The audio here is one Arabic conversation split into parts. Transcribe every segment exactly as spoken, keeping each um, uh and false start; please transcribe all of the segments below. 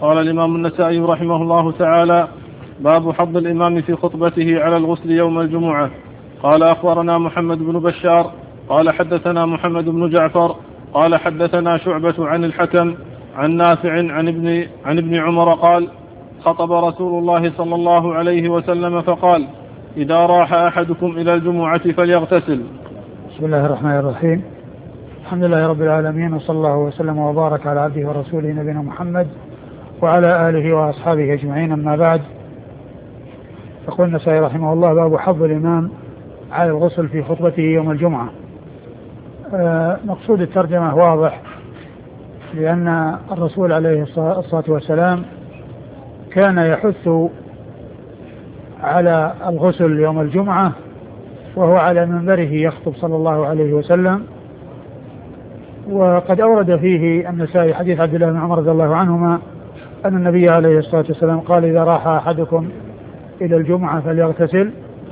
قال الإمام النسائي رحمه الله تعالى: باب حض الإمام في خطبته على الغسل يوم الجمعة. قال: أخبرنا محمد بن بشار قال حدثنا محمد بن جعفر قال حدثنا شعبة عن الحكم عن نافع عن ابن, عن ابن عمر قال: خطب رسول الله صلى الله عليه وسلم فقال: إذا راح أحدكم إلى الجمعة فليغتسل. بسم الله الرحمن الرحيم. الحمد لله رب العالمين، وصلى الله وسلم وبارك على عبده ورسوله نبينا محمد وعلى آله وأصحابه أجمعين، أما بعد. يقول النسائي رحمه الله: باب حض الإمام على الغسل في خطبته يوم الجمعة. آه مقصود الترجمة واضح، لأن الرسول عليه الصلاة والسلام كان يحث على الغسل يوم الجمعة وهو على منبره يخطب صلى الله عليه وسلم. وقد أورد فيه النسائي حديث عبد الله بن عمر رضي الله عنهما أن النبي عليه الصلاة والسلام قال: إذا راح أحدكم إلى الجمعة فليغتسل.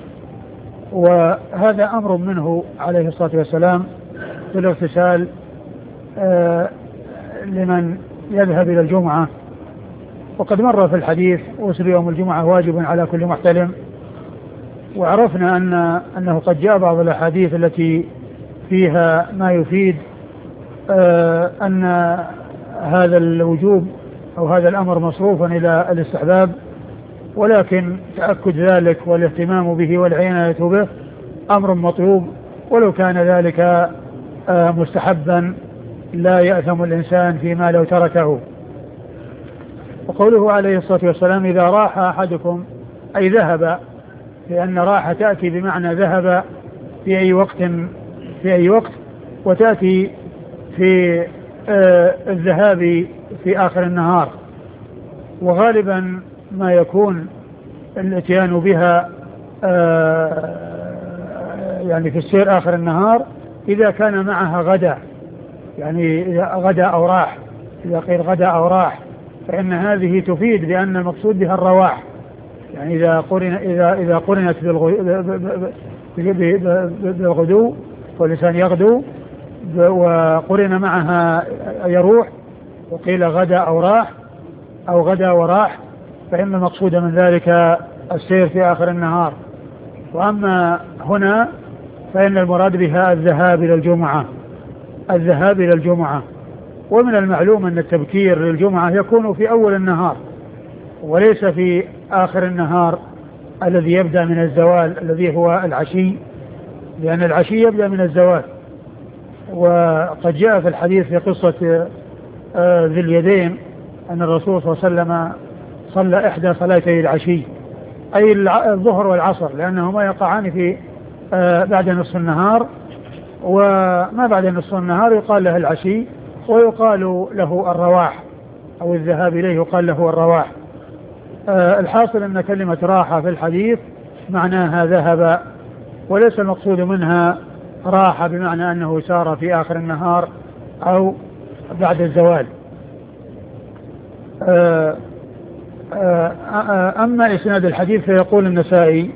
وهذا أمر منه عليه الصلاة والسلام بالاغتسال آه لمن يذهب إلى الجمعة. وقد مر في الحديث: غسل يوم الجمعة واجب على كل محتلم. وعرفنا أن أنه قد جاء بعض الأحاديث التي فيها ما يفيد آه أن هذا الوجوب أو هذا الأمر مصروفا إلى الاستحباب، ولكن تأكد ذلك والاهتمام به والعناية به أمر مطلوب، ولو كان ذلك آه مستحبا لا يأثم الإنسان فيما لو تركه. وقوله عليه الصلاة والسلام: إذا راح أحدكم، أي ذهب، لأن راح تأتي بمعنى ذهب في أي وقت في أي وقت وتأتي في آه الذهاب في آخر النهار. وغالبا ما يكون الاتيان بها آه يعني في السير آخر النهار إذا كان معها غدا، يعني إذا غدا أو راح، إذا قيل غدا أو راح فإن هذه تفيد بأن المقصود بها الرواح. يعني إذا قرن إذا إذا قرنت بالغدو والإنسان يغدو وقرن معها يروح، وقيل غدا أو راح أو غدا وراح، فإن المقصود من ذلك السير في آخر النهار. وأما هنا فإن المراد بها الذهاب إلى الجمعة الذهاب إلى الجمعة ومن المعلوم أن التبكير للجمعة يكون في أول النهار وليس في آخر النهار الذي يبدأ من الزوال الذي هو العشي، لأن العشي يبدأ من الزوال. وقد جاء في الحديث في قصة ذي اليدين أن الرسول صلى الله عليه وسلم صلى إحدى صلاتي العشي، أي الظهر والعصر، لأنهما يقعان في بعد نصف النهار، وما بعد نصف النهار يقال له العشي، ويقال له الرواح أو الذهاب إليه يقال له الرواح. الحاصل أن كلمة راحة في الحديث معناها ذهب، وليس المقصود منها راحة بمعنى أنه سار في آخر النهار أو بعد الزوال. أما إسناد الحديث فيقول النسائي: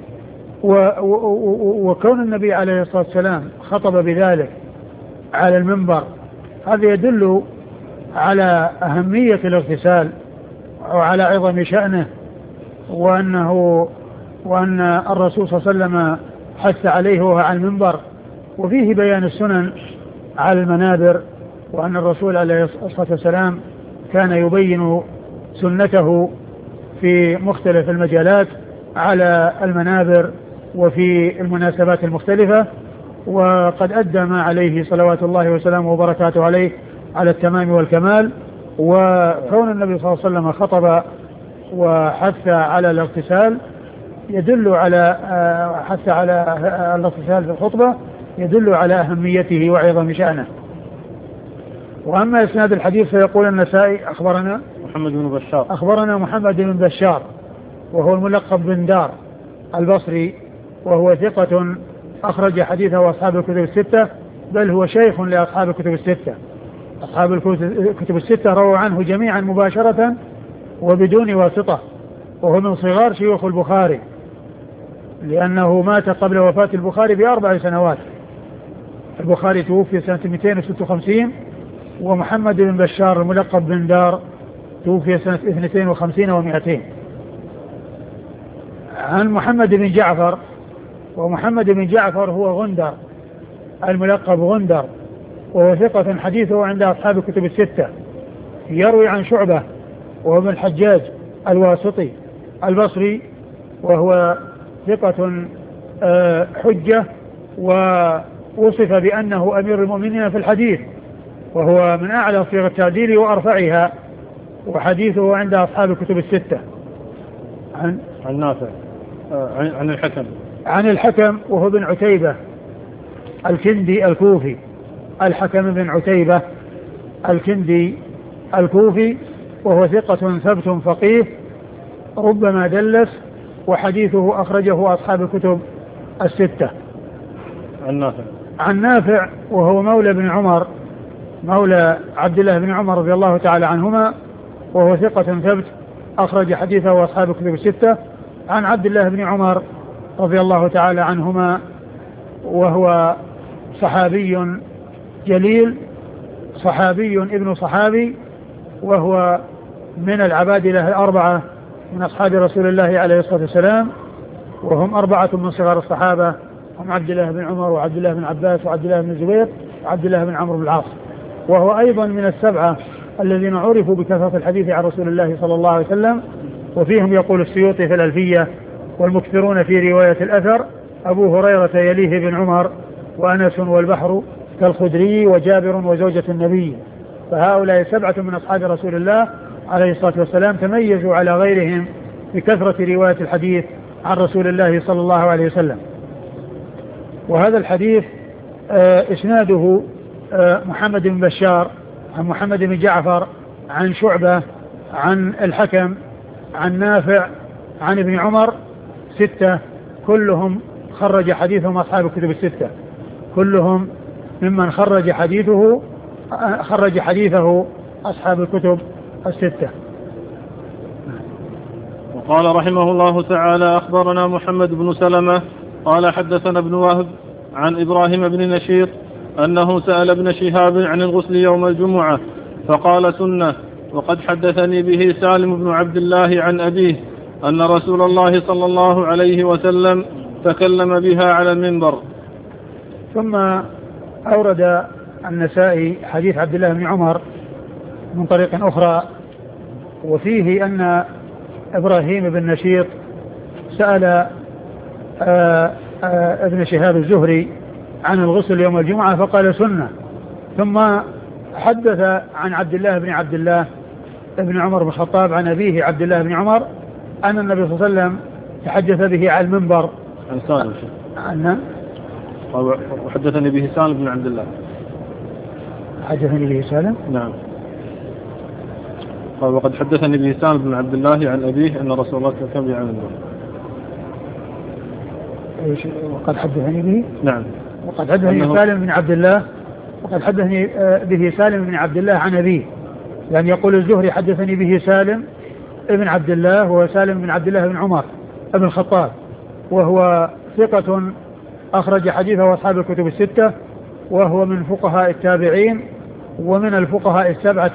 وكون النبي عليه الصلاة والسلام خطب بذلك على المنبر هذا يدل على أهمية الاغتسال وعلى عظم شأنه، وأنه وأن الرسول صلى الله عليه وسلم حث عليه وهو على المنبر. وفيه بيان السنن على المنابر، وأن الرسول عليه الصلاة والسلام كان يبين سنته في مختلف المجالات على المنابر وفي المناسبات المختلفة، وقد أدى ما عليه صلوات الله وسلامه وبركاته عليه على التمام والكمال. وكون النبي صلى الله عليه وسلم خطب وحث على الاغتسال يدل على حث على الاغتسال في الخطبة يدل على أهميته وعظم شأنه. وأما إسناد الحديث فيقول النسائي: أخبرنا محمد بن بشار أخبرنا محمد بن بشار وهو الملقب بن دار البصري، وهو ثقة أخرج حديثه أصحاب الكتب الستة، بل هو شيخ لأصحاب الكتب الستة. أصحاب الكتب الستة رووا عنه جميعا مباشرة وبدون واسطة، وهو من صغار شيوخ البخاري، لأنه مات قبل وفاة البخاري بأربع سنوات. البخاري توفي سنة مئتين وستة وخمسين، ومحمد بن بشار الملقب بن دار توفي سنة اثنتين وخمسين ومائتين. عن محمد بن جعفر، ومحمد بن جعفر هو غندر الملقب غندر، وهو ثقة حديثه عند أصحاب الكتب الستة. يروي عن شعبة وهو ابن الحجاج الواسطي البصري، وهو ثقة حجة، ووصف بأنه أمير المؤمنين في الحديث، وهو من أعلى صيغ التعديل وأرفعها، وحديثه عند أصحاب الكتب الستة. عن عن نافع عن, عن الحكم عن الحكم وهو بن عتيبة الكندي الكوفي، الحكم بن عتيبة الكندي الكوفي، وهو ثقة ثبت فقيه ربما دلس، وحديثه أخرجه أصحاب الكتب الستة. عن نافع عن نافع وهو مولى بن عمر مولى عبد الله بن عمر رضي الله تعالى عنهما، وهو ثقة ثبت أخرج حديثه أصحاب الكتب الستة. عن عبد الله بن عمر رضي الله تعالى عنهما، وهو صحابي جليل، صحابي ابن صحابي، وهو من العبادلة الأربعة من أصحاب رسول الله عليه الصلاة والسلام، وهم أربعة من صغار الصحابة، هم عبد الله بن عمر وعبد الله بن عباس وعبد الله بن الزبير وعبد الله بن عمرو بن العاص. وهو أيضا من السبعة الذين عرفوا بكثرة الحديث عن رسول الله صلى الله عليه وسلم، وفيهم يقول السيوطي في الألفية: والمكثرون في رواية الأثر أبو هريرة يليه بن عمر، وأنس والبحر كالخدري وجابر وزوجة النبي. فهؤلاء سبعة من أصحاب رسول الله عليه الصلاة والسلام تميزوا على غيرهم بكثرة رواية الحديث عن رسول الله صلى الله عليه وسلم. وهذا الحديث آه إسناده آه محمد بن بشار عن محمد بن جعفر عن شعبة عن الحكم عن نافع عن ابن عمر، ستة كلهم خرج حديثهم أصحاب الكتب الستة، كلهم ممن خرج حديثه خرج حديثه أصحاب الكتب الستة. وقال رحمه الله تعالى: أخبرنا محمد بن سلمة قال حدثنا ابن وهب عن إبراهيم بن نشيط أنه سأل ابن شهاب عن الغسل يوم الجمعة فقال: سنة. وقد حدثني به سالم بن عبد الله عن أبيه أن رسول الله صلى الله عليه وسلم تكلم بها على المنبر. ثم أورد النسائي حديث عبد الله بن عمر من طريق أخرى، وفيه أن إبراهيم بن نشيط سأل آآ آآ ابن شهاب الزهري عن الغسل يوم الجمعة فقال: سنة. ثم حدث عن عبد الله بن عبد الله ابن عمر بن الخطاب عن أبيه عبد الله بن عمر أن النبي صلى الله عليه وسلم تحدث به على المنبر. عن سالم عن وحدثني به سالم بن عبد الله. حدثني به سالم؟ نعم. قال: وقد حدثني به سالم بن عبد الله عن أبيه أن رسول الله تكلم به على المنبر. وقد حدثني به؟ نعم. وقد حدثني سالم بن عبد الله وقد حدثني به سالم بن عبد الله عن أبيه، يعني يقول الزهري حدثني به سالم ابن عبد الله، وهو سالم بن عبد الله بن عمر ابن الخطاب، وهو ثقة أخرج حديثه أصحاب الكتب الستة، وهو من فقهاء التابعين ومن الفقهاء السبعة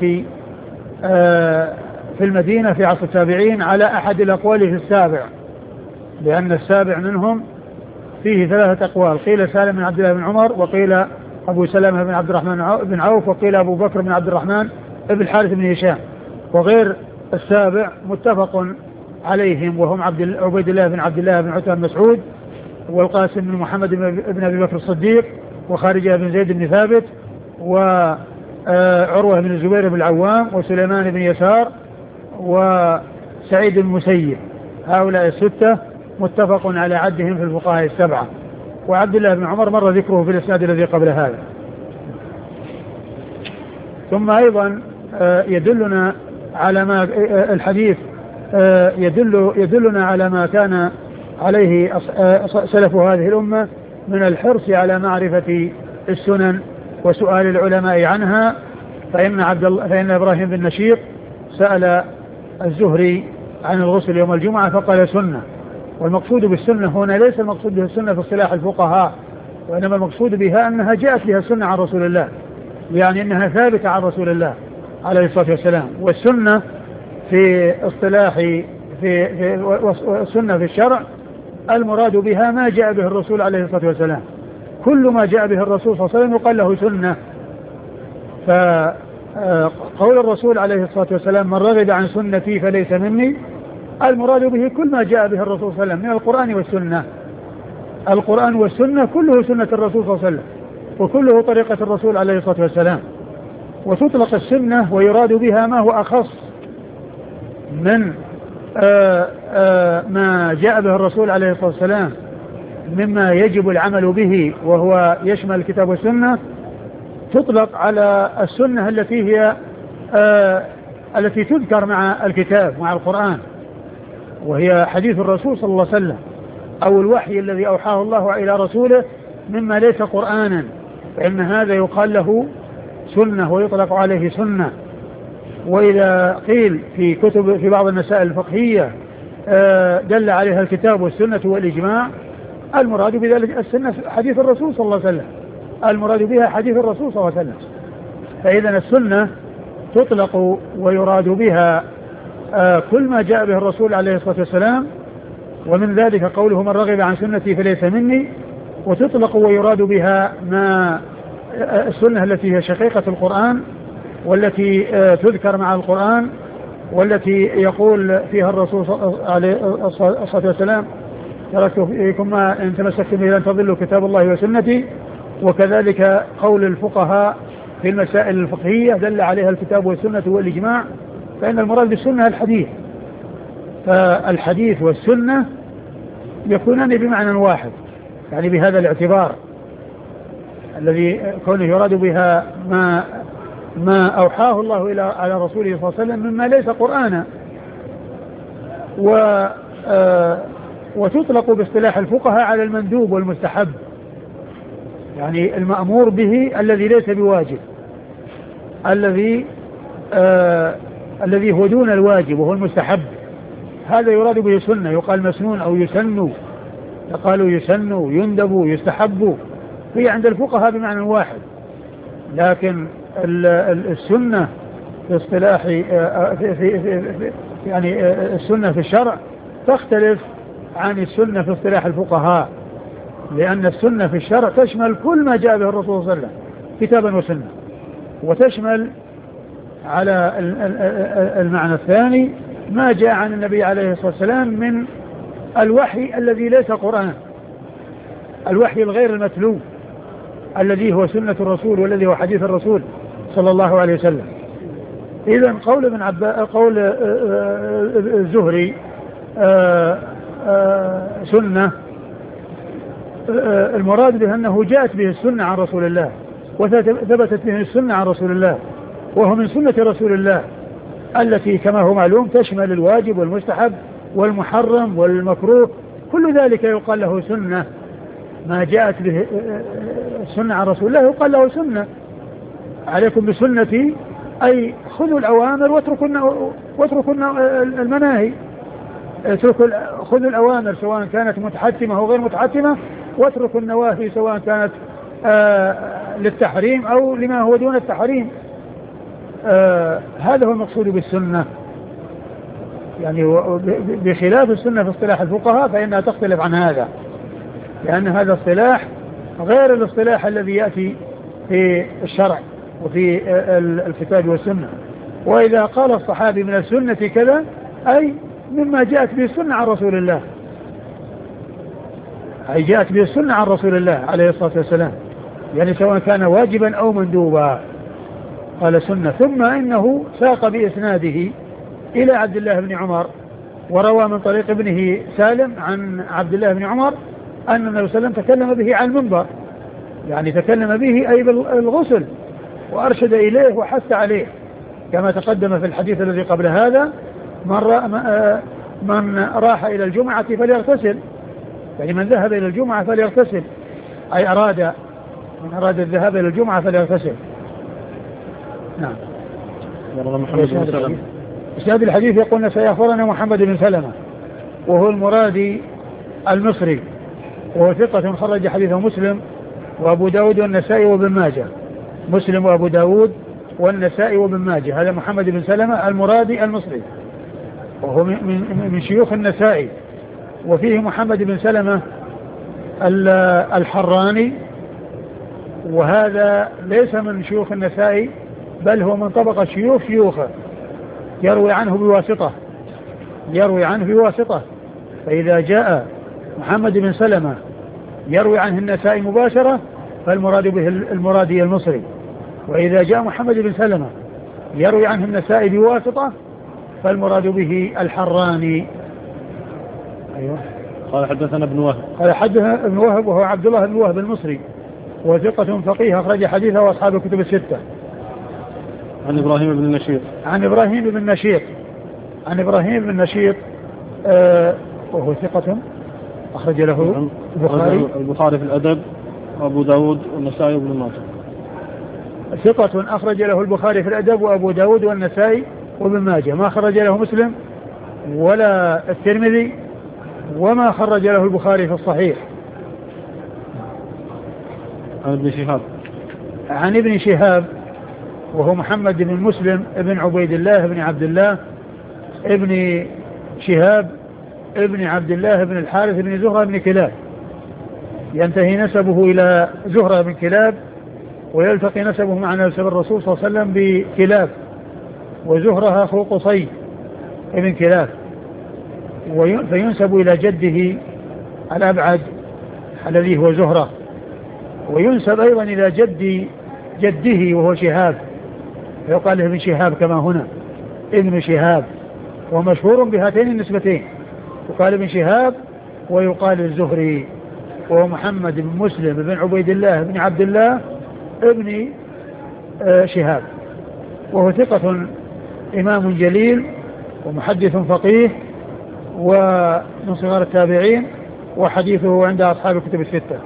في المدينة في عصر التابعين على أحد الأقوال في السابع، لأن السابع منهم فيه ثلاثة أقوال: قيل سالم بن عبد الله بن عمر، وقيل أبو سلمة بن عبد الرحمن بن عوف، وقيل أبو بكر بن عبد الرحمن ابن الحارث بن هشام. وغير السابع متفق عليهم، وهم عبد عبيد الله بن عبد الله بن عتبة بن مسعود، والقاسم بن محمد بن أبي بكر الصديق، وخارجة بن زيد بن ثابت، وعروة بن الزبير بن العوام، وسليمان بن يسار، وسعيد بن المسيب. هؤلاء الستة متفق على عدهم في الفقهاء السبعة. وعبد الله بن عمر مر ذكره في الإسناد الذي قبل هذا. ثم أيضا يدلنا على ما الحديث يدل يدلنا على ما كان عليه سلف هذه الأمة من الحرص على معرفة السنن وسؤال العلماء عنها. فإن عبد الله فإن إبراهيم بن نشيط سأل الزهري عن الغسل يوم الجمعة فقال: سنة. والمقصود بالسنة هنا ليس المقصود بها السنة في اصطلاح الفقهاء، وإنما المقصود بها أنها جاءت بها السنة عن رسول الله، يعني أنها ثابتة عن رسول الله عليه الصلاة والسلام. والسنة في اصطلاح في, في السنة في الشرع المراد بها ما جاء به الرسول عليه الصلاة والسلام. كل ما جاء به الرسول صلى الله عليه وسلم يقال له سنة. فقول الرسول عليه الصلاة والسلام من رغب عن سنتي فليس مني، المراد به كل ما جاء به الرسول صلى الله عليه وسلم من القرآن والسنة. القرآن والسنة كله سنة الرسول صلى الله عليه وسلم وكله طريقة الرسول عليه الصلاة والسلام. وتطلق السنة ويراد بها ما هو أخص من آآ آآ ما جاء به الرسول عليه الصلاة والسلام مما يجب العمل به وهو يشمل الكتاب والسنة. تطلق على السنة التي هي التي تذكر مع الكتاب مع القرآن، وهي حديث الرسول صلى الله عليه وسلم أو الوحي الذي أوحاه الله إلى رسوله مما ليس قرآنا، فإن هذا يقال له سنة ويطلق عليه سنة. وإذا قيل في كتب في بعض المسائل الفقهية دل عليها الكتاب والسنة والإجماع، المراد بذلك السنة حديث الرسول صلى الله عليه وسلم، المراد بها حديث الرسول صلى الله عليه وسلم. فإذا السنة تطلق ويراد بها كل ما جاء به الرسول عليه الصلاة والسلام، ومن ذلك قوله من رغب عن سنتي فليس مني. وتطلق ويراد بها ما السنة التي هي شقيقة القرآن والتي تذكر مع القرآن والتي يقول فيها الرسول عليه الصلاة والسلام تركت فيكم ما إن تمسكتم به لن تضلوا كتاب الله وسنتي. وكذلك قول الفقهاء في المسائل الفقهية دل عليها الكتاب والسنة والإجماع، فإن المراد بالسنة الحديث. فالحديث والسنة يكونان بمعنى واحد، يعني بهذا الاعتبار الذي كونه يراد بها ما ما أوحاه الله إلى على رسوله صلى الله عليه وسلم مما ليس قرآنا. و آه وتطلق باصطلاح الفقهاء على المندوب والمستحب، يعني المأمور به الذي ليس بواجب، الذي آه الذي هو دون الواجب وهو المستحب، هذا يراد به سنة، يقال مسنون أو يسن، يقال يسن يندب يستحب، هي عند الفقهاء بمعنى واحد. لكن السنة في اصطلاح في في في في يعني السنة في الشرع تختلف عن السنة في اصطلاح الفقهاء، لأن السنة في الشرع تشمل كل ما جاء به الرسول صلى الله عليه وسلم كتابا وسنة، وتشمل على المعنى الثاني ما جاء عن النبي عليه الصلاة والسلام من الوحي الذي ليس قرآن، الوحي الغير المتلو الذي هو سنة الرسول والذي هو حديث الرسول صلى الله عليه وسلم. إذن قول ابن عباس قول الزهري سنة، المراد به أنه جاءت به السنة عن رسول الله وثبتت به السنة عن رسول الله، وهو من سنة رسول الله التي كما هو معلوم تشمل الواجب والمستحب والمحرم والمكروه، كل ذلك يقال له سنة. ما جاءت به السنة عن رسول الله يقال له سنة. عليكم بسنتي أي خذوا الأوامر واتركوا واتركوا المناهي، خذوا الأوامر سواء كانت متحتمة أو غير متحتمة، واتركوا النواهي سواء كانت آه للتحريم أو لما هو دون التحريم. آه هذا هو المقصود بالسنة، يعني بخلاف السنة في اصطلاح الفقهاء فإنها تختلف عن هذا، لأن هذا اصطلاح غير الاصطلاح الذي يأتي في الشرع وفي الكتاب والسنة. وإذا قال الصحابي من السنة كذا أي مما جاءت به السنة عن رسول الله، أي جاءت به السنة عن رسول الله عليه الصلاة والسلام، يعني سواء كان واجبا أو مندوبا قال سنة. ثم إنه ساق بإسناده إلى عبد الله بن عمر وروى من طريق ابنه سالم عن عبد الله بن عمر أن النبي صلى الله عليه وسلم تكلم به على المنبر، يعني تكلم به أي بالغسل وأرشد إليه وحث عليه، كما تقدم في الحديث الذي قبل هذا من, من راح إلى الجمعة فليغتسل، يعني من ذهب إلى الجمعة فليغتسل، أي أراد من أراد الذهاب إلى الجمعة فليغتسل. نعم. إسناد الحديث يقولون سيغفرنا محمد بن سلمة وهو المرادي المصري، وهو ثقة خرج حديثه مسلم وأبو داود والنسائي وابن ماجه، مسلم وأبو داود والنسائي وابن ماجه. هذا محمد بن سلمة المرادي المصري وهو من, من, من شيوخ النسائي. وفيه محمد بن سلمة الحراني، وهذا ليس من شيوخ النسائي بل هو من طبقة شيوخ شيوخه، يروي عنه بواسطة يروي عنه بواسطة فإذا جاء محمد بن سلمة يروي عنه النسائي مباشرة فالمراد به المرادي المصري، وإذا جاء محمد بن سلمة يروي عنه النسائي بواسطة فالمراد به الحراني. أيوة. قال حدثنا ابن وهب قال حدثنا ابن وهب وهو عبد الله بن وهب المصري وثقة فقيه أخرج حديثه وأصحاب الكتب الستة. عن إبراهيم بن النشيط عن إبراهيم بن النشيط عن إبراهيم بن النشيط آه وهو ثقة أخرج له البخاري البخاري في الأدب وأبو داود والنسائي وابن ماجه. ثقة أخرج له البخاري في الأدب وأبو داود والنسائي وابن ماجه، ما خرج له مسلم ولا الترمذي وما خرج له البخاري في الصحيح. عن ابن شهاب عن ابن شهاب وهو محمد بن مسلم ابن عبيد الله بن عبد الله ابن شهاب ابن عبد الله بن الحارث بن زهرة بن كلاب، ينتهي نسبه إلى زهرة بن كلاب ويلتقي نسبه مع نسب الرسول صلى الله عليه وسلم بكلاب، وزهرة أخو قصي ابن كلاب، فينسب إلى جده الأبعد الذي هو زهرة، وينسب أيضا إلى جد جده وهو شهاب، فيقال له ابن شهاب كما هنا ابن شهاب، ومشهور بهاتين النسبتين، يقال ابن شهاب ويقال الزهري، وهو محمد بن مسلم بن عبيد الله بن عبد الله ابن شهاب، وهو ثقة إمام جليل ومحدث فقيه ومن صغار التابعين، وحديثه عند أصحاب الكتب الستة.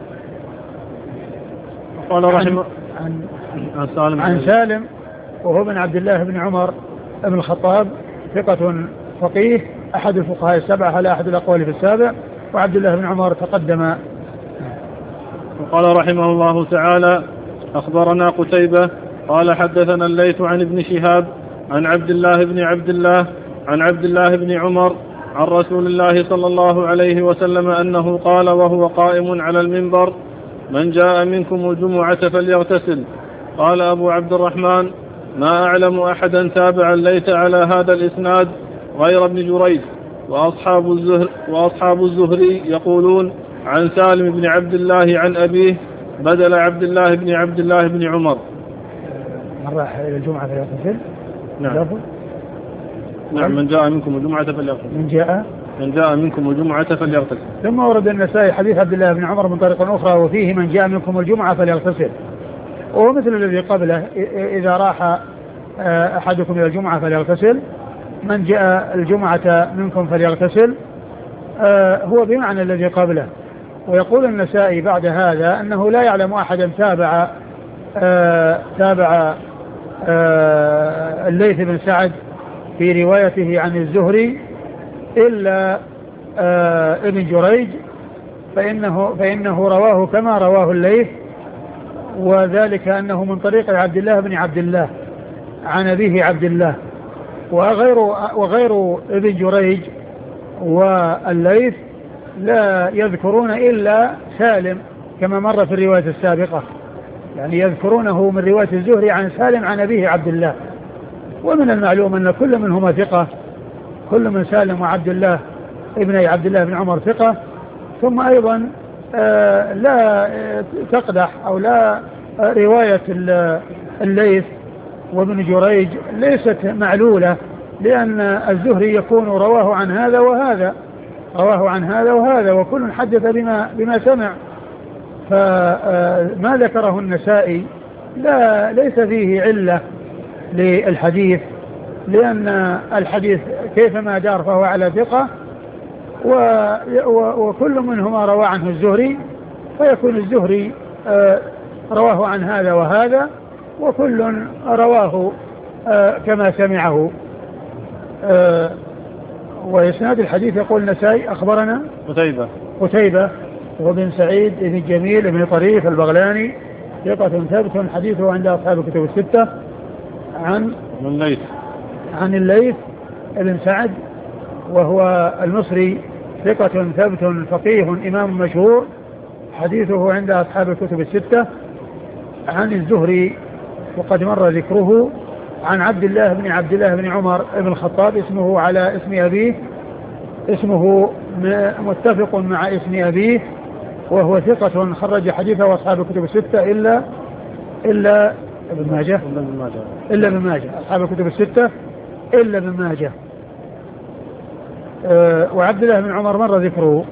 قال رحمه عن, عن, سالم, عن سالم وهو بن عبد الله بن عمر بن الخطاب، ثقة فقيه أحد الفقهاء السبعة على أحد الأقوال في السابع، وعبد الله بن عمر تقدم. وقال رحمه الله تعالى أخبرنا قتيبة قال حدثنا الليث عن ابن شهاب عن عبد الله بن عبد الله عن عبد الله بن عمر عن رسول الله صلى الله عليه وسلم أنه قال وهو قائم على المنبر: من جاء منكم الجمعة فليغتسل. قال أبو عبد الرحمن: ما أعلم أحدا تابع الليث على هذا الإسناد غير ابن جريج، وأصحاب الزهر وأصحاب الزهري يقولون عن سالم بن عبد الله عن أبيه بدل عبد الله بن عبد الله بن عمر. من راح إلى الجمعة فليغتسل؟ نعم. نعم من جاء منكم الجمعة فليغتسل. من جاء من جاء منكم الجمعة فليغتسل. ثم ورد النسائي حديث عبد الله بن عمر من طريق أخرى وفيه من جاء منكم الجمعة فليغتسل، وهو مثل الذي قبله: إذا راح أحدكم إلى الجمعة فليغتسل، من جاء الجمعة منكم فليغتسل، هو بمعنى الذي قبله. ويقول النسائي بعد هذا أنه لا يعلم أحدا تابع تابع الليث بن سعد في روايته عن الزهري إلا ابن جريج، فإنه, فإنه رواه كما رواه الليث، وذلك أنه من طريق عبد الله بن عبد الله عن أبيه عبد الله، وغير, وغير ابن جريج والليث لا يذكرون إلا سالم كما مر في الرواية السابقة، يعني يذكرونه من رواية الزهري عن سالم عن أبيه عبد الله. ومن المعلوم أن كل منهما ثقة، كل من سالم وعبد الله ابن عبد الله بن عمر ثقة. ثم أيضا آه لا تقدح أو لا رواية الليث وابن جريج ليست معلولة، لأن الزهري يكون رواه عن هذا وهذا رواه عن هذا وهذا وكل حدث بما, بما سمع. فما ذكره النسائي لا ليس فيه علة للحديث، لأن الحديث كيفما دار فهو على ثقة، وكل منهما روى عنه الزهري، فيكون الزهري رواه عن هذا وهذا وكل رواه كما سمعه. وإسناد الحديث يقول النسائي أخبرنا قتيبة قتيبة وابن سعيد بن جميل بن طريف البغلاني ثقة ثبت حديثه عند أصحاب الكتب الستة، عن من الليث عن الليث بن سعد وهو المصري ثقة ثبت فقيه إمام مشهور، حديثه عند أصحاب الكتب الستة. عن الزهري وقد مر ذكره. عن عبد الله بن عبد الله بن عمر بن الخطاب اسمه على اسم أبيه، اسمه متفق مع اسم أبيه، وهو ثقة خرج حديثه وأصحاب الكتب الستة إلا إلا ابن ماجه إلا ابن ماجه أصحاب الكتب الستة إلا ابن ماجه. أه وعبد الله بن عمر مر ذكره.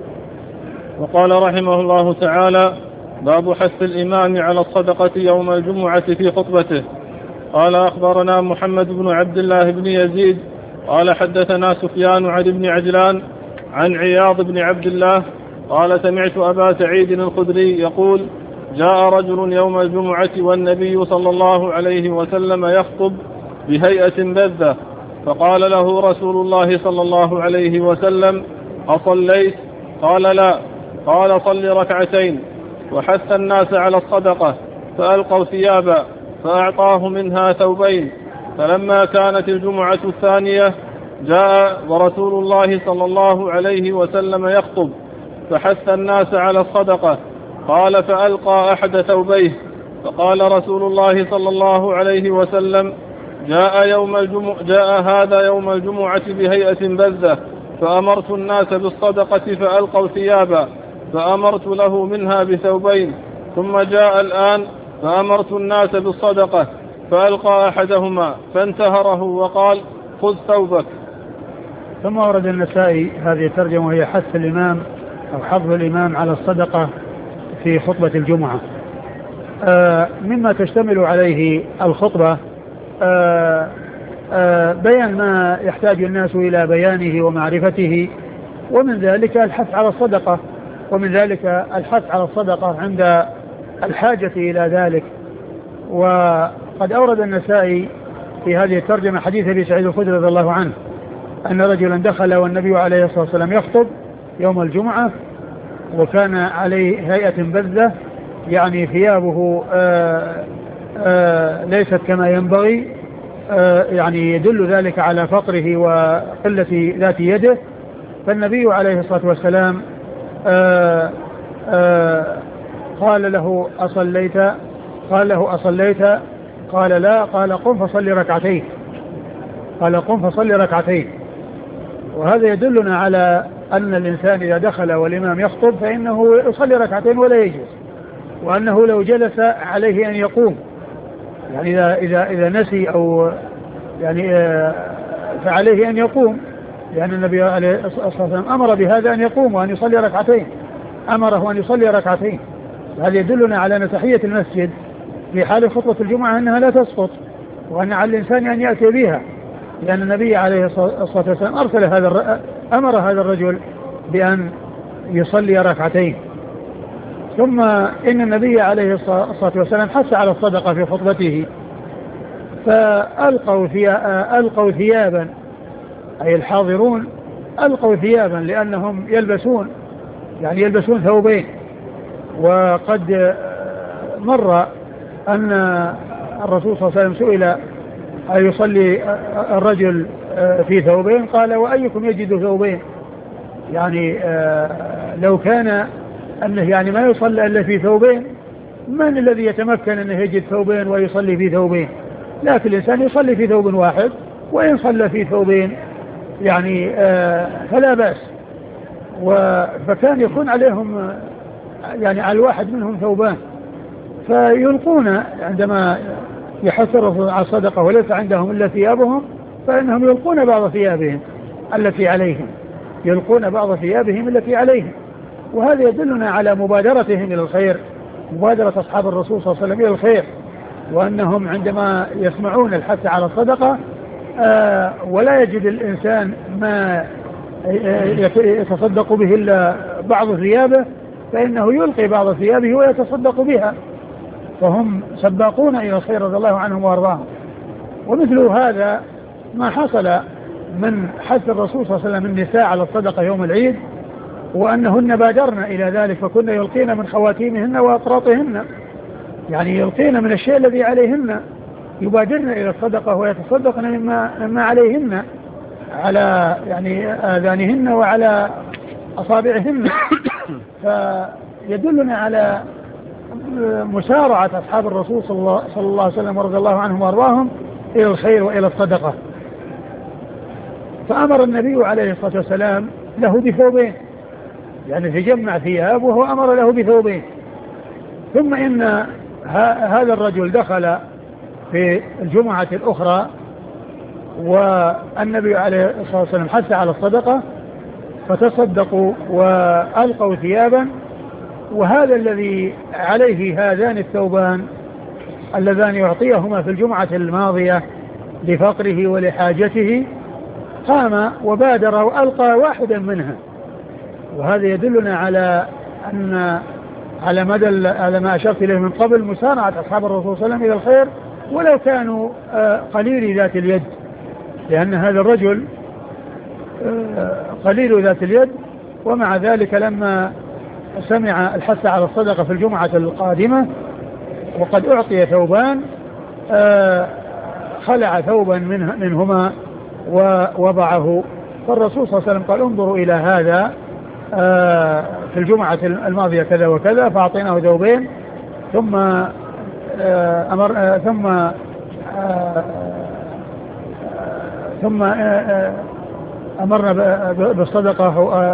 وقال رحمه الله تعالى: باب حث الإمام على الصدقة يوم الجمعة في خطبته. قال: أخبرنا محمد بن عبد الله بن يزيد قال: حدثنا سفيان عن ابن عجلان عن عياض بن عبد الله قال: سمعت أبا سعيد الخدري يقول: جاء رجل يوم الجمعة والنبي صلى الله عليه وسلم يخطب بهيئة بذة، فقال له رسول الله صلى الله عليه وسلم: أصليت؟ قال: لا. قال: صل ركعتين. وحث الناس على الصدقة فألقوا ثيابا فأعطاه منها ثوبين. فلما كانت الجمعة الثانية جاء ورسول الله صلى الله عليه وسلم يخطب فحث الناس على الصدقة، قال: فألقى أحد ثوبيه، فقال رسول الله صلى الله عليه وسلم: جاء, يوم الجمع جاء هذا يوم الجمعة بهيئة بذة، فأمرت الناس بالصدقة فألقوا ثيابا فأمرت له منها بثوبين، ثم جاء الآن فأمرت الناس بالصدقة فألقى أحدهما فانتهره وقال: خذ ثوبك. ثم ورد النسائي هذه الترجمة وهي حث الإمام أو حض الإمام على الصدقة في خطبة الجمعة. آه مما تشتمل عليه الخطبة آه آه بيان ما يحتاج الناس إلى بيانه ومعرفته، ومن ذلك الحث على الصدقة، ومن ذلك الحث على الصدقة عند الحاجة إلى ذلك. وقد أورد النسائي في هذه الترجمة حديث أبي سعيد الخدري رضي الله عنه أن رجلا دخل والنبي عليه الصلاة والسلام يخطب يوم الجمعة، وكان عليه هيئة بذة، يعني ثيابه آآ آآ ليست كما ينبغي، يعني يدل ذلك على فقره وقلة ذات يده. فالنبي عليه الصلاة والسلام آآ آآ قال له: أصليت؟ قال له: أصليت؟ قال: لا. قال: قم فصل ركعتين. قال: قم فصل ركعتين. وهذا يدلنا على أن الإنسان إذا دخل والإمام يخطب فإنه يصلي ركعتين ولا يجلس، وأنه لو جلس عليه أن يقوم، يعني إذا, إذا, إذا نسي أو يعني فعليه أن يقوم، لأن النبي عليه الصلاة والسلام أمر بهذا أن يقوم وأن يصلي ركعتين، أمره أن يصلي ركعتين. هذا يدلنا على أن تحية المسجد في حال خطبة الجمعة أنها لا تسقط، وأن على الإنسان أن يأتي بها، لأن النبي عليه الصلاة والسلام أرسل هذا أمر هذا الرجل بأن يصلي ركعتين. ثم إن النبي عليه الصلاة والسلام حث على الصدقة في خطبته، فألقوا ألقوا ثيابا، أي الحاضرون ألقوا ثيابا لأنهم يلبسون يعني يلبسون ثوبين. وقد مر أن الرسول صلى الله عليه وسلم سئل: أيصلي الرجل في ثوبين؟ قال: وأيكم يجد ثوبين؟ يعني لو كان أنه يعني ما يصلي إلا في ثوبين، من الذي يتمكن أنه يجد ثوبين ويصلي في ثوبين؟ لكن الإنسان يصلي في ثوب واحد، وإن صلى في ثوبين يعني فلا بأس. فكان يكون عليهم يعني على الواحد منهم ثوبان، فيلقون عندما يحصروا على الصدقة وليس عندهم إلا ثيابهم، فإنهم يلقون بعض ثيابهم التي عليهم يلقون بعض ثيابهم التي عليهم. وهذا يدلنا على مبادرتهم إلى الخير، مبادرة أصحاب الرسول صلى الله عليه وسلم إلى الخير، وأنهم عندما يسمعون الحث على الصدقة آه ولا يجد الإنسان ما يتصدق به إلا بعض ثيابه، فإنه يلقي بعض ثيابه ويتصدق بها، فهم سباقون إلى الخير رضي الله عنهم وأرضاهم. ومثل هذا ما حصل من حث الرسول صلى الله عليه وسلم النساء على الصدقة يوم العيد، وأنهن بادرن إلى ذلك، فكن يلقين من خواتيمهن وأطراطهن، يعني يلقين من الشيء الذي عليهن، يبادرن إلى الصدقة ويتصدقن مما, مما عليهن. على يعني آذانهن وعلى أصابعهن. فيدلنا على مسارعة أصحاب الرسول صلى الله, صلى الله عليه وسلم ورضي الله عنهم وأرضاهم إلى الخير وإلى الصدقة. فأمر النبي عليه الصلاة والسلام له بثوبين، يعني تجمع ثياب وهو أمر له بثوبين. ثم إن هذا الرجل دخل في الجمعة الأخرى والنبي عليه الصلاة والسلام حث على الصدقة فتصدقوا وألقوا ثيابا، وهذا الذي عليه هذان الثوبان اللذان يعطيهما في الجمعة الماضية لفقره ولحاجته قام وبادر وألقى واحدا منها. وهذا يدلنا على أن على مدى على ما أشرت إليه من قبل مسارعة أصحاب الرسول صلى الله عليه وسلم إلى الخير ولو كانوا قليل ذات اليد، لأن هذا الرجل قليل ذات اليد، ومع ذلك لما سمع الحث على الصدقة في الجمعة القادمة وقد أعطي ثوبان خلع ثوبا منهما ووضعه. فالرسول صلى الله عليه وسلم قال انظروا إلى هذا في الجمعة الماضية كذا وكذا، فأعطيناه ثوبين ثم أمر ثم ثم أمرنا بالصدقة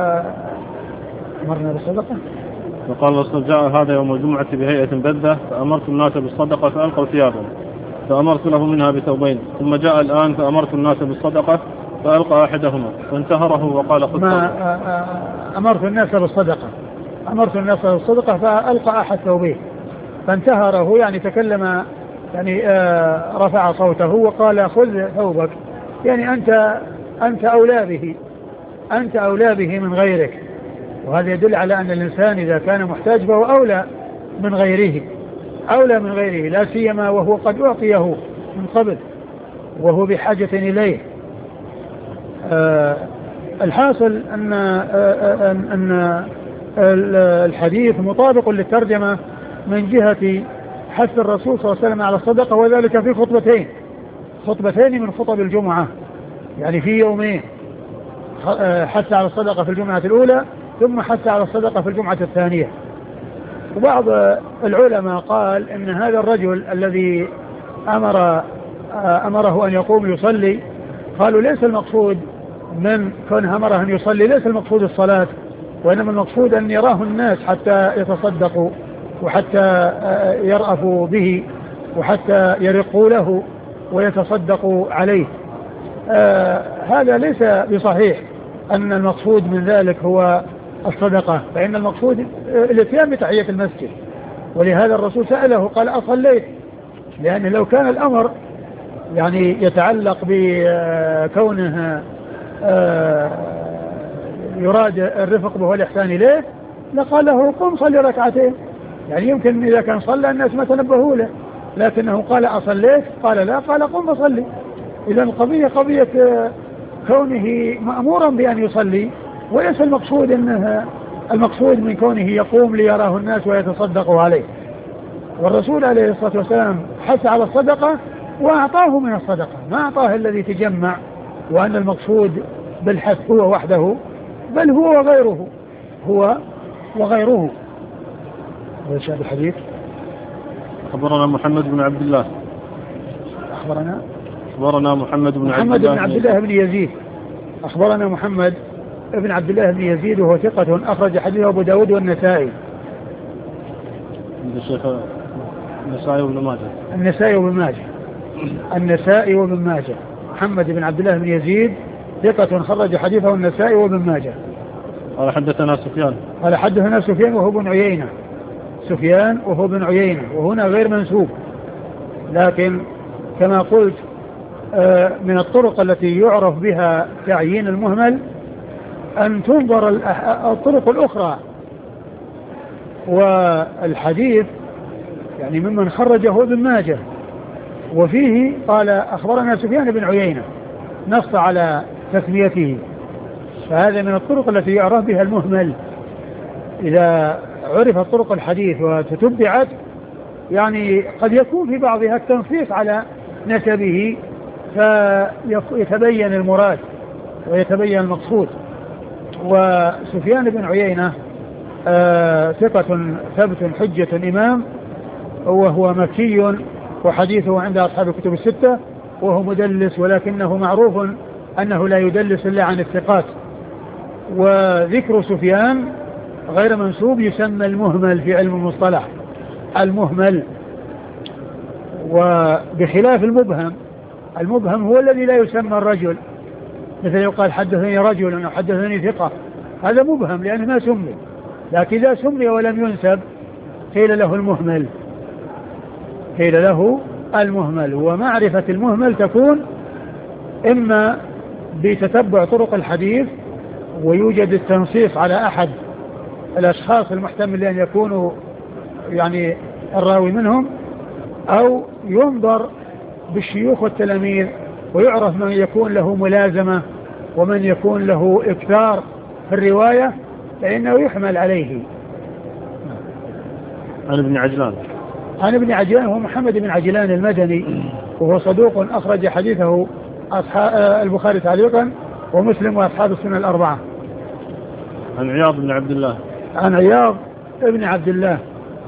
أمرنا بالصدقة وقال الرسول جاء هذا يوم الجمعة بهيئة بذة فأمرت الناس بالصدقة فألقوا ثيابهم فأمرت له منها بثوبين، ثم جاء الآن فأمرت الناس بالصدقة فألقى أحدهما فانتهره وقال خذ ما أمرت الناس بالصدقة أمرت الناس بالصدقة فألقى أحد ثوبيه فانتهره، يعني تكلم يعني رفع صوته وقال خذ ثوبك، يعني أنت أنت أولى به أنت أولى به من غيرك. وهذا يدل على أن الإنسان إذا كان محتاج فهو أولى من غيره أولى من غيره لا سيما وهو قد أعطيه من قبل وهو بحاجة إليه. آه الحاصل أن, آه أن آه الحديث مطابق للترجمة من جهة حث الرسول صلى الله عليه وسلم على الصدقة، وذلك في خطبتين خطبتين من خطب الجمعة، يعني في يومين حث على الصدقة في الجمعة الأولى ثم حث على الصدقة في الجمعة الثانية. وبعض العلماء قال إن هذا الرجل الذي أمر أمره أن يقوم يصلي، قالوا ليس المقصود من كونه أمره أن يصلي ليس المقصود الصلاة، وإنما المقصود أن يراه الناس حتى يتصدقوا وحتى يرأفوا به وحتى يرقوا له ويتصدقوا عليه. آه هذا ليس بصحيح أن المقصود من ذلك هو الصدقة، فإن المقصود الاتيان بتحية المسجد. ولهذا الرسول سأله قال أصليت، لأن لو كان الأمر يعني يتعلق بكونه يراد الرفق به والإحسان إليه لقال له قم صلي ركعتين، يعني يمكن إذا كان صلى الناس ما تنبهوا له، لكنه قال أصليت قال لا، قال قم فصلي. إذا القضية قضية كونه مأمورا بأن يصلي، وليس المقصود أنه المقصود من كونه يقوم ليراه الناس ويتصدقوا عليه. والرسول عليه الصلاة والسلام حث على الصدقة وأعطاه من الصدقة، ما أعطاه الذي تجمع وأن المقصود بالحث هو وحده، بل هو وغيره هو وغيره. ويشاء الحديث أخبرنا محمد بن عبد الله أخبرنا أخبرنا محمد بن محمد بن عبد الله بن يزيد أخبرنا محمد بن عبد الله بن يزيد وهو ثقة أخرج حديثه أبو داود والنسائي. الشيخ النسائي وابن ماجه النسائي وابن ماجه النسائي وابن ماجه محمد بن عبد الله بن يزيد ثقة خرج حديثه النسائي وابن ماجه. قال حدثنا سفيان قال حدثنا سفيان وهو بن عيينة سفيان وهو بن عيينة وهنا غير منسوب، لكن كما قلت من الطرق التي يعرف بها تعيين المهمل أن تنظر الطرق الأخرى. والحديث يعني ممن خرجه ابن ماجه، وفيه قال أخبرنا سفيان بن عيينة نص على تسميته، فهذا من الطرق التي يعرف بها المهمل. إذا عرف طرق الحديث وتتبعت يعني قد يكون في بعضها التنصيص على نسبه فيتبين المراد، ويتبين المقصود. وسفيان بن عيينة آه ثقة ثبت حجة إمام، وهو مكي وحديثه عند أصحاب الكتب الستة، وهو مدلس ولكنه معروف أنه لا يدلس إلا عن الثقات. وذكر سفيان غير منسوب يسمى المهمل في علم المصطلح، المهمل. وبخلاف المبهم، المبهم هو الذي لا يسمى الرجل، مثل يقال حدثني رجل أو حدثني ثقة، هذا مبهم لأنه ما سمي. لكن إذا سمي ولم ينسب قيل له المهمل، قيل له المهمل. ومعرفة المهمل تكون إما بتتبع طرق الحديث ويوجد التنصيص على أحد الأشخاص المحتمل لأن يكونوا يعني الراوي منهم، أو ينظر بالشيوخ والتلاميذ ويعرف من يكون له ملازمة ومن يكون له إكثار في الرواية فإنه يحمل عليه. عن ابن عجلان عن ابن عجلان هو محمد بن عجلان المدني، وهو صدوق أخرج حديثه البخاري تعليقا ومسلم وأصحاب السنن الأربعة. عن عياض بن عبد الله عن عياض ابن عبد الله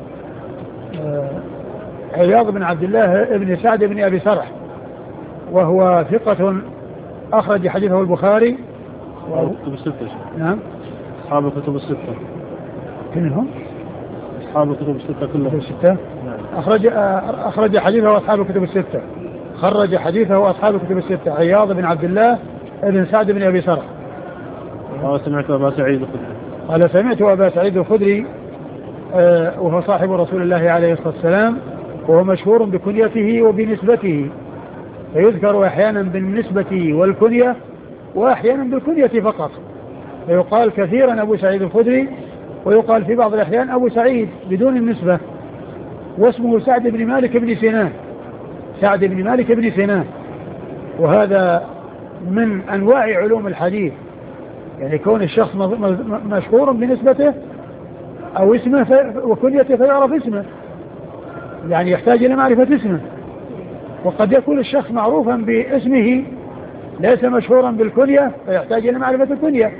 عياض بن عبد الله ابن سعد بن أبي سرح، وهو ثقة أخرج حديثه البخاري وكتب الستة. نعم أصحاب الكتب الستة كلهم أصحاب الكتب الستة كلهم الستة. نعم. أخرج أخرج حديثه أصحاب الكتب الستة خرج حديثه أصحاب الكتب الستة عياض بن عبد الله ابن سعد بن أبي سرح. قال سمعت أبا سعيد الخدري قال سمعت أبا سعيد الخدري آه وهو صاحب رسول الله عليه الصلاة والسلام، وهو مشهور بكنيته وبنسبته، فيذكر أحيانا بالنسبة والكنية وأحيانا بالكنية فقط، فيقال كثيرا أبو سعيد الخدري، ويقال في بعض الأحيان أبو سعيد بدون النسبة، واسمه سعد بن مالك بن سنان، سعد بن مالك بن سنان. وهذا من أنواع علوم الحديث، يعني كون الشخص مشهور بنسبته أو اسمه وكنيته فيعرف اسمه، يعني يحتاج إلى معرفة اسمه. وقد يكون الشخص معروفا باسمه ليس مشهورا بالكنية فيحتاج إلى معرفة الكنية.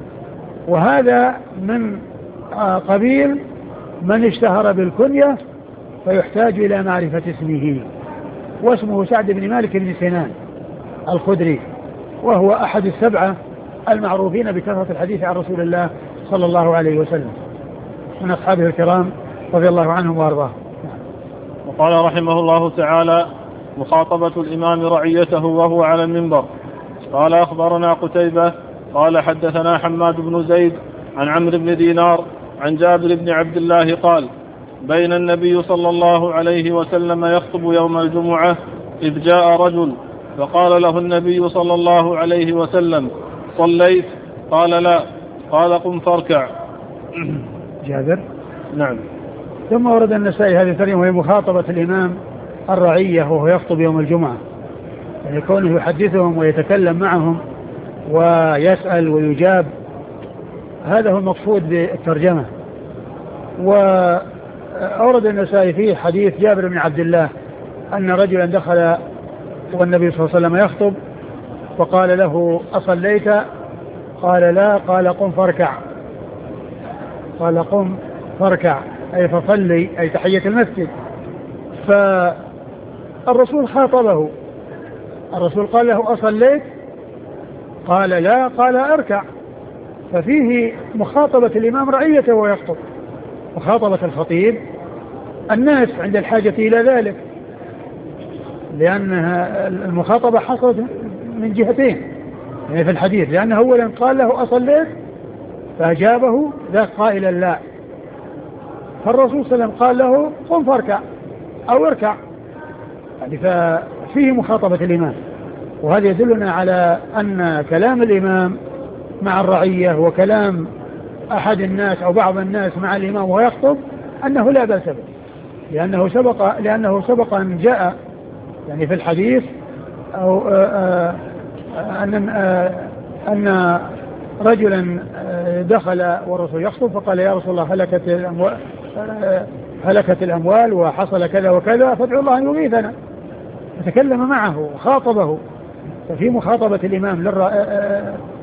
وهذا من قبيل من اشتهر بالكنية فيحتاج إلى معرفة اسمه، واسمه سعد بن مالك بن سنان الخدري، وهو أحد السبعة المعروفين بكثرة الحديث عن رسول الله صلى الله عليه وسلم من أصحابه الكرام رضي الله عنهم وأرضاه. وقال رحمه الله تعالى: مخاطبة الإمام رعيته وهو على المنبر. قال: أخبرنا قتيبة قال حدثنا حماد بن زيد عن عمرو بن دينار عن جابر بن عبد الله قال: بين النبي صلى الله عليه وسلم يخطب يوم الجمعة إذ جاء رجل فقال له النبي صلى الله عليه وسلم: صليت؟ قال: لا. قال: قم فاركع. جابر. نعم. ثم ورد النسائي هذه الترجمة وهي مخاطبة الإمام الرعية وهو يخطب يوم الجمعة، يعني كونه يحدثهم ويتكلم معهم ويسأل ويجاب، هذا هو المقصود بالترجمة. وأورد النسائي فيه حديث جابر بن عبد الله أن رجلا دخل والنبي صلى الله عليه وسلم يخطب فقال له: أصليت؟ قال: لا. قال: قم فاركع. قال: قم فاركع أي فصلي، أي تحية المسجد. فالرسول خاطبه، الرسول قال له: أصليت؟ قال: لا. قال: أركع. ففيه مخاطبة الإمام رعيته ويخطب، مخاطبة الخطيب الناس عند الحاجة إلى ذلك، لأن المخاطبة حصلت من جهتين يعني في الحديث، لأنه أولا قال له: أصليت؟ فأجابه ذاك قائلا: لا. فالرسول صلى الله عليه وسلم قال له: قم فاركع أو اركع، يعني ففيه مخاطبة الإمام. وهذا يدلنا على أن كلام الإمام مع الرعية وكلام أحد الناس أو بعض الناس مع الإمام ويخطب أنه لا بأس به، لأنه سبق لأنه سبق أن جاء يعني في الحديث أو آآ آآ أن آآ أن رجلا دخل والرسول يخطب فقال: يا رسول الله هلكت الأموال هلكت الأموال وحصل كذا وكذا فادعوا الله أن يغيثنا. فتكلم معه وخاطبه، ففي مخاطبة الإمام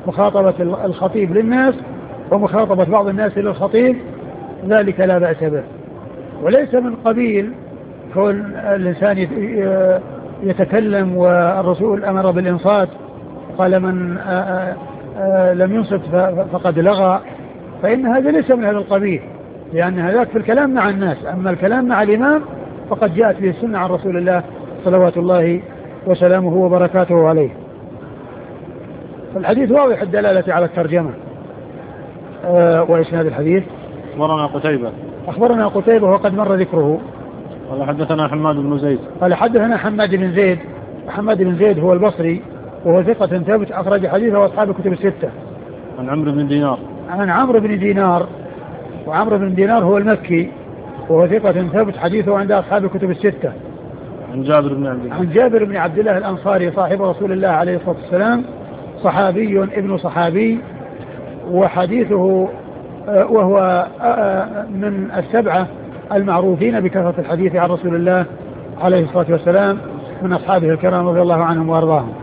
مخاطبة الخطيب للناس ومخاطبة بعض الناس للخطيب ذلك لا بأس به. وليس من قبيل كون الإنسان يتكلم والرسول أمر بالإنصات، قال من آآ آآ لم ينصت فقد لغى، فإن هذا ليس من هذا القبيل، لأن هذاك في الكلام مع الناس. أما الكلام مع الإمام فقد جاءت به السنة عن رسول الله صلوات الله وسلامه وبركاته عليه. الحديث واضح الدلالة على الترجمة. وإسناد الحديث أخبرنا قتيبة أخبرنا قتيبة وقد مر ذكره. قال حدثنا حماد بن زيد قال حدثنا حماد بن زيد. حماد بن زيد هو البصري وهو ثقة ثابت أخرج حديثه وأصحاب الكتب الستة. عن عمرو بن دينار عن عمرو بن دينار وعمرو بن دينار هو المكي وهو ثقة ثابت حديثه عند أصحاب الكتب الستة. عن جابر بن عبد الله عن جابر بن عبد الله الأنصاري صاحب رسول الله عليه الصلاة والسلام، صحابي ابن صحابي، وحديثه وهو من السبعة المعروفين بكثرة الحديث عن رسول الله عليه الصلاة والسلام من أصحابه الكرام رضي الله عنهم وأرضاهم.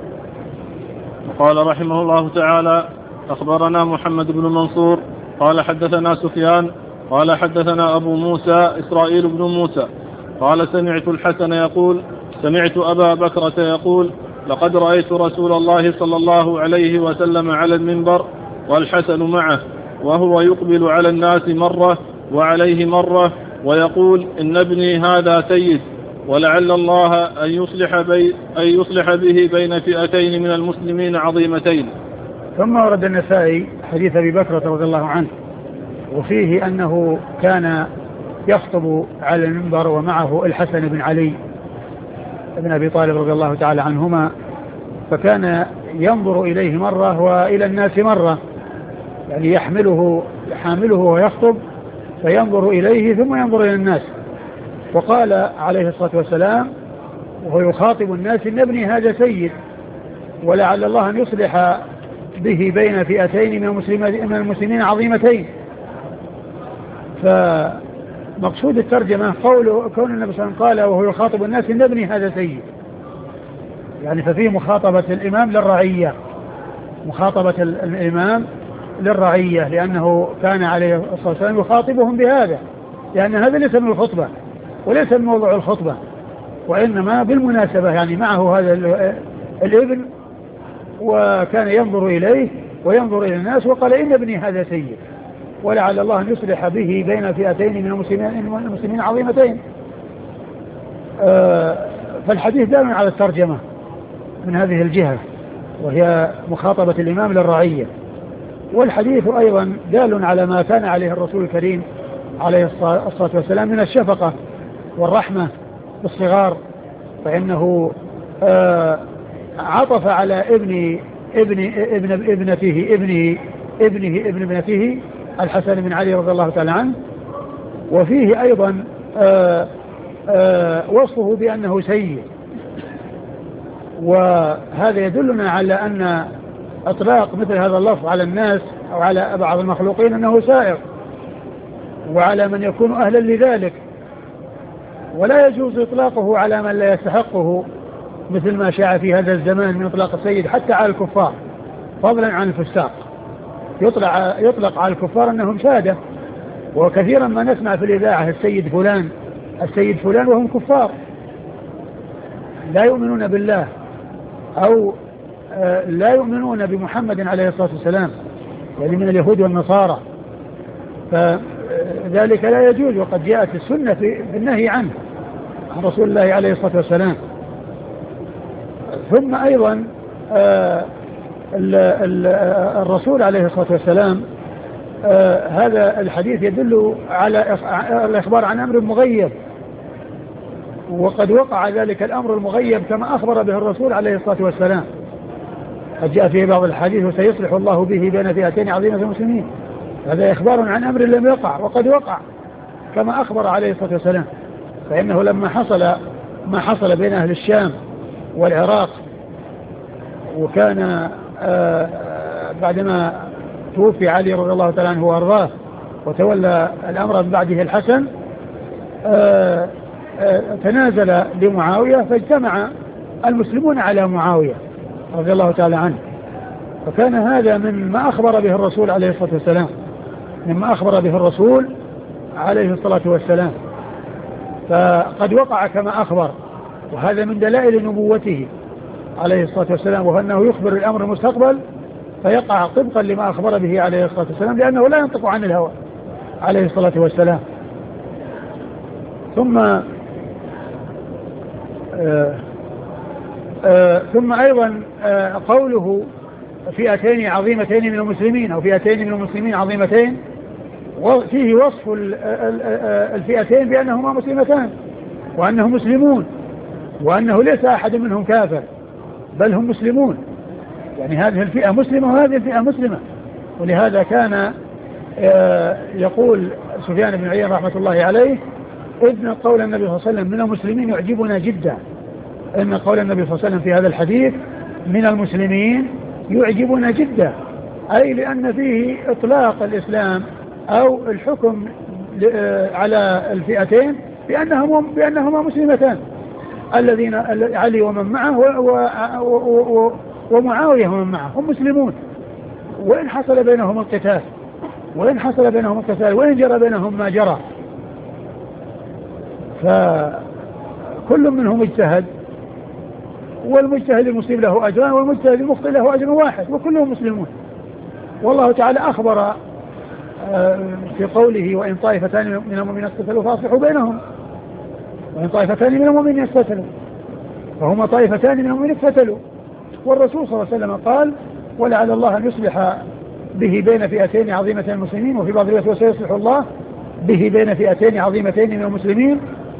قال رحمه الله تعالى: أخبرنا محمد بن منصور قال حدثنا سفيان قال حدثنا أبو موسى إسرائيل بن موسى قال سمعت الحسن يقول سمعت أبا بكرة يقول: لقد رأيت رسول الله صلى الله عليه وسلم على المنبر والحسن معه وهو يقبل على الناس مرة وعليه مرة ويقول: إن ابني هذا سيد، ولعل الله أن يصلح, بي أن يصلح به بين فئتين من المسلمين عظيمتين. ثم ورد النسائي حديث أبي بكرة رضي الله عنه وفيه أنه كان يخطب على المنبر ومعه الحسن بن علي ابن أبي طالب رضي الله تعالى عنهما، فكان ينظر إليه مرة وإلى الناس مرة، يعني يحمله يحامله ويخطب فينظر إليه ثم ينظر إلى الناس. وقال عليه الصلاة والسلام وهو يخاطب الناس: إن ابني هذا سيد، ولعل الله أن يصلح به بين فئتين من المسلمين عظيمتين. فمقصود الترجمة قوله كون النبي صلى الله عليه وسلم قال وهو يخاطب الناس: إن ابني هذا سيد، يعني ففيه مخاطبة الإمام للرعية، مخاطبة الإمام للرعية، لأنه كان عليه الصلاة والسلام يخاطبهم بهذا، لأن هذا ليس من الخطبة وليس من موضوع الخطبة، وإنما بالمناسبة يعني معه هذا الابن وكان ينظر إليه وينظر إلى الناس، وقال: إن ابني هذا سيد، ولعل الله أن يصلح به بين فئتين من المسلمين, المسلمين عظيمتين. آه فالحديث دال على الترجمة من هذه الجهة، وهي مخاطبة الإمام للرعية. والحديث أيضا دال على ما كان عليه الرسول الكريم عليه الصلاة والسلام من الشفقة والرحمة بالصغار، فإنه آه عطف على ابن ابن ابن ابنته ابنه ابنه ابن ابنته الحسن بن علي رضي الله تعالى عنه. وفيه أيضا آآ آآ وصفه بأنه سيد، وهذا يدلنا على أن إطلاق مثل هذا اللفظ على الناس أو على بعض المخلوقين أنه سائغ، وعلى من يكون أهلا لذلك، ولا يجوز إطلاقه على من لا يستحقه، مثل ما شاع في هذا الزمان من إطلاق السيد حتى على الكفار فضلا عن الفساق. يطلق, يطلق على الكفار أنهم سادة، وكثيرا ما نسمع في الإذاعة السيد فلان السيد فلان وهم كفار لا يؤمنون بالله أو لا يؤمنون بمحمد عليه الصلاة والسلام، يعني من اليهود والنصارى، فذلك لا يجوز، وقد جاءت السنة في النهي عنه عن رسول الله عليه الصلاة والسلام. ثم أيضا آه الرسول عليه الصلاة والسلام آه هذا الحديث يدل على الإخبار عن أمر مغيب، وقد وقع ذلك الأمر المغيب كما أخبر به الرسول عليه الصلاة والسلام. قد جاء في بعض الحديث: وسيصلح الله به بين فئتين عظيمة المسلمين. هذا إخبار عن أمر لم يقع وقد وقع كما أخبر عليه الصلاة والسلام. فإنه لما حصل ما حصل بين أهل الشام والعراق، وكان آه بعدما توفي علي رضي الله تعالى عنه وأرضاه وتولى الأمر من بعده الحسن، آه آه تنازل لمعاوية، فاجتمع المسلمون على معاوية رضي الله تعالى عنه، فكان هذا مما أخبر به الرسول عليه الصلاة والسلام مما أخبر به الرسول عليه الصلاة والسلام، فقد وقع كما أخبر، وهذا من دلائل نبوته عليه الصلاة والسلام، وأنه يخبر الأمر المستقبل فيقع طبقا لما أخبر به عليه الصلاة والسلام، لأنه لا ينطق عن الهوى عليه الصلاة والسلام. ثم آآ آآ ثم أيضا قوله فئتين عظيمتين من المسلمين أو فئتين من المسلمين عظيمتين، وفيه وصف الفئتين بأنهما مسلمتان وأنهم مسلمون، وأنه ليس أحد منهم كافر بل هم مسلمون، يعني هذه الفئة مسلمة وهذه الفئة مسلمة. ولهذا كان يقول سفيان بن عيينة رحمة الله عليه: إن قول النبي صلى الله عليه وسلم من المسلمين يعجبنا جدا، إن قول النبي صلى الله عليه وسلم في هذا الحديث من المسلمين يعجبنا جدا، أي لأن فيه إطلاق الإسلام أو الحكم على الفئتين بأنهما, بأنهما مسلمتان، الذين علي ومن معه ومعاوية ومن معه هم مسلمون، وإن حصل بينهم القتال وإن حصل بينهم القتال وإن جرى بينهم ما جرى، فكل منهم اجتهد، والمجتهد المصيب له أجران والمجتهد المخطئ له أجر واحد، وكلهم مسلمون. والله تعالى أخبر في قوله: وإن طائفتان من المؤمنين اقتتلوا فأصلحوا بينهم، وإن طائفتان من المؤمنين اقتتلوا، فهما طائفتان من المؤمنين اقتتلوا. والرسول صلى الله عليه وسلم قال: ولعل الله أن يصلح به بين فئتين عظيمتين المسلمين، وفي بعض الروايات وسيصلح الله به بين فئتين عظيمتين من المسلمين.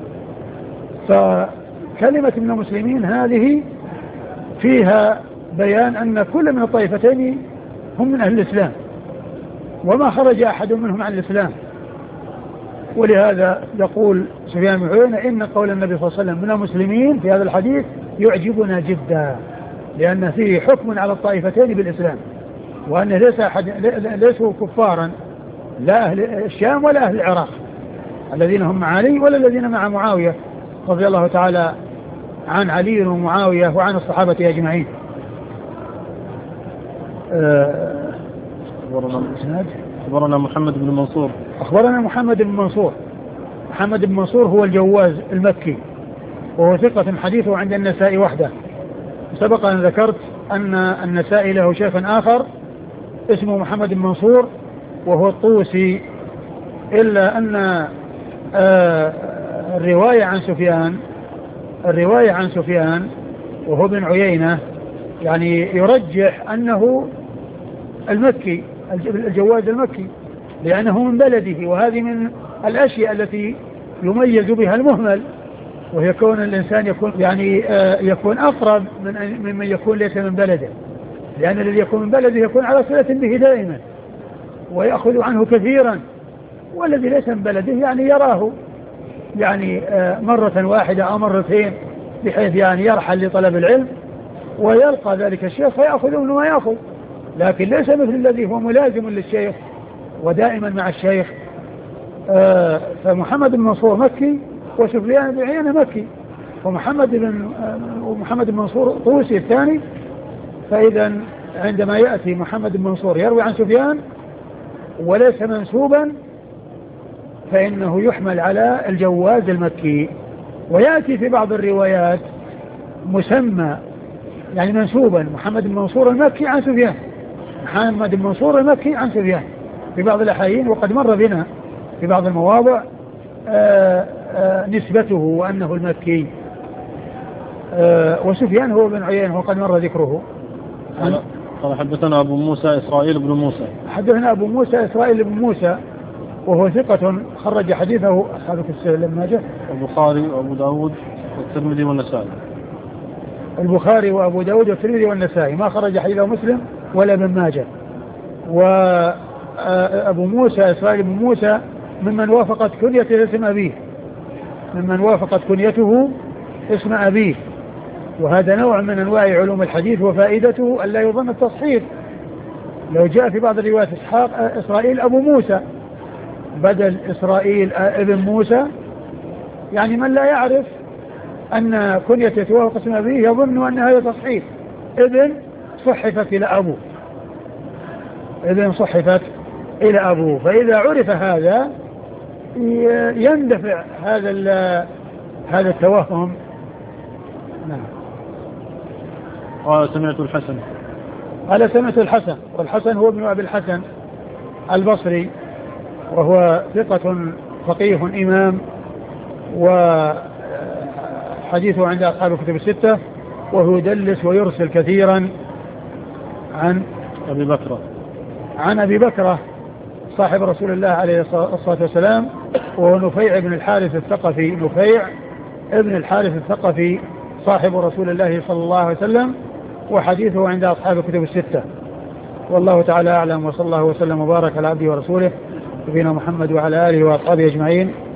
فكلمة من المسلمين هذه فيها بيان أن كل من الطائفتين هم من أهل الإسلام، وما خرج أحد منهم عن الإسلام. ولهذا يقول سفيان بن عيينة: إن قول النبي صلى الله عليه وسلم من المسلمين في هذا الحديث يعجبنا جدا، لأن فيه حكم على الطائفتين بالإسلام، وأن ليس أحد ليسوا كفارا، لا أهل الشام ولا أهل العراق الذين هم مع علي ولا الذين مع معاوية رضي الله تعالى عن علي ومعاوية وعن الصحابة أجمعين. أخبرنا محمد بن منصور أخبرنا محمد بن منصور محمد بن منصور هو الجواز المكي، وهو ثقة حديثه عند النسائي وحده. سبق أن ذكرت أن النسائي له شيخ آخر اسمه محمد بن منصور وهو الطوسي، إلا أن الرواية عن سفيان الرواية عن سفيان وهو بن عيينة يعني يرجح أنه المكي الجواز المكي، لأنه من بلده، وهذه من الأشياء التي يميز بها المهمل، وهي كون الإنسان يكون يعني يكون أقرب من ممن يكون ليس من بلده، لأن الذي يكون من بلده يكون على صلة به دائما ويأخذ عنه كثيرا، والذي ليس من بلده يعني يراه يعني مرة واحدة أو مرتين، بحيث يعني يرحل لطلب العلم ويلقى ذلك الشيخ فيأخذ منه ما يأخذ، لكن ليس مثل الذي هو ملازم للشيخ ودائما مع الشيخ. فمحمد بن منصور مكي، وسفيان بن عيينة مكي، ومحمد بن ومحمد بن منصور طوسي الثاني. فإذا عندما يأتي محمد بن منصور يروي عن سفيان وليس منسوبا فإنه يحمل على الجواز المكي، ويأتي في بعض الروايات مسمى يعني منسوبا محمد بن منصور المكي عن سفيان، محمد بن منصور المكي عن سفيان في بعض الأحيان، وقد مر بنا في بعض المواضع آآ آآ نسبته وأنه المكي، وسفيان هو بن عيينة وقد مر ذكره. قال حدثنا أبو موسى إسرائيل بن موسى حدثنا أبو موسى إسرائيل بن موسى وهو ثقة خرج حديثه أصحاب السنن لما جاء البخاري وأبو داود والترمذي والنسائي. البخاري وأبو داود والترمذي والنسائي، ما خرج حديثه مسلم ولا ابن ماجه. وأبو موسى إسرائيل بن موسى ممن وافقت كنيته اسم أبيه ممن وافقت كنيته اسم أبيه وهذا نوع من أنواع علوم الحديث، وفائدته أن لا يظن التصحيف. لو جاء في بعض الروايات إسحاق إسرائيل أبو موسى بدل إسرائيل ابن موسى، يعني من لا يعرف أن كنيته توافق اسم أبيه يظن أن هذا تصحيف، ابن صحفت إلى أبو، إذن صحفت إلى أبوه. فإذا عرف هذا يندفع هذا هذا التوهم. نعم. قال سمعت الحسن قال سمعت الحسن، والحسن هو ابن أبي الحسن البصري، وهو ثقة فقيه إمام، وحديثه عند أصحاب الكتب الستة، وهو يدلس ويرسل كثيرا عن أبي بكر عن أبي بكر صاحب رسول الله عليه الصلاة والسلام، وهو نفيع بن الحارث الثقفي، نفيع ابن الحارث الثقفي صاحب رسول الله صلى الله عليه وسلم، وحديثه عند أصحاب الكتب الستة. والله تعالى أعلم، وصلى الله وسلم وبارك على عبده ورسوله نبينا محمد وعلى آله وأصحابه أجمعين.